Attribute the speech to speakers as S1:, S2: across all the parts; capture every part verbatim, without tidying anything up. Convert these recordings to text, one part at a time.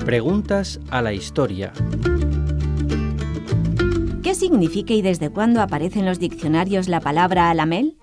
S1: Preguntas a la historia.
S2: ¿Qué significa y desde cuándo aparece en los diccionarios la palabra alamel?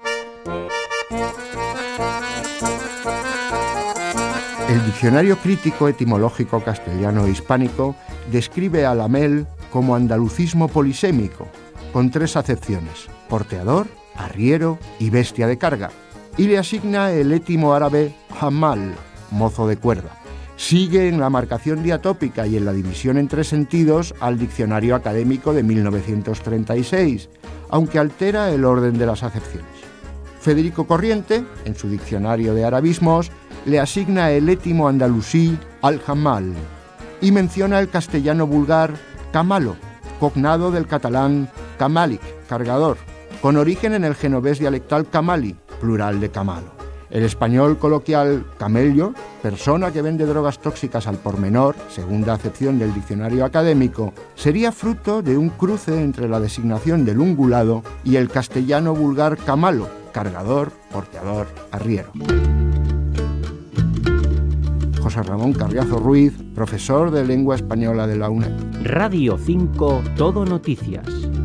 S3: El Diccionario Crítico Etimológico Castellano-Hispánico describe alamel como andalucismo polisémico, con tres acepciones: porteador, arriero y bestia de carga, y le asigna el étimo árabe hamal, mozo de cuerda. Sigue en la marcación diatópica y en la división entre sentidos al Diccionario Académico de mil novecientos treinta y seis, aunque altera el orden de las acepciones. Federico Corriente, en su Diccionario de Arabismos, le asigna el étimo andalusí al-hamal y menciona el castellano vulgar camalo, cognado del catalán camalic, cargador, con origen en el genovés dialectal camali, plural de camalo. El español coloquial camello, persona que vende drogas tóxicas al por menor, segunda acepción del diccionario académico, sería fruto de un cruce entre la designación del ungulado y el castellano vulgar camalo, cargador, porteador, arriero. José Ramón Carriazo Ruiz, profesor de Lengua Española de la UNED.
S1: Radio cinco, Todo Noticias.